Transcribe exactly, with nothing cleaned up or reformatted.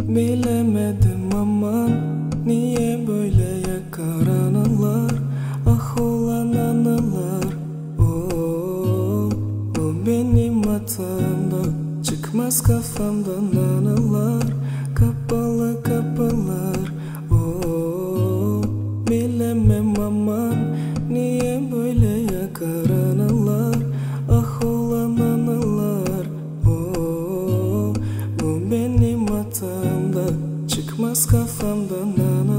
Bilemedim aman, niye böyle yakar anılar, ah olan anılar. Oh, bu benim hatamda, çıkmaz kafamdan anılar, kapalı kapılar. Oh, bilemem aman, niye böyle yakar anılar, ah olan anılar. Oh, bu benim hatamda, çıkmaz kafamdan anılar.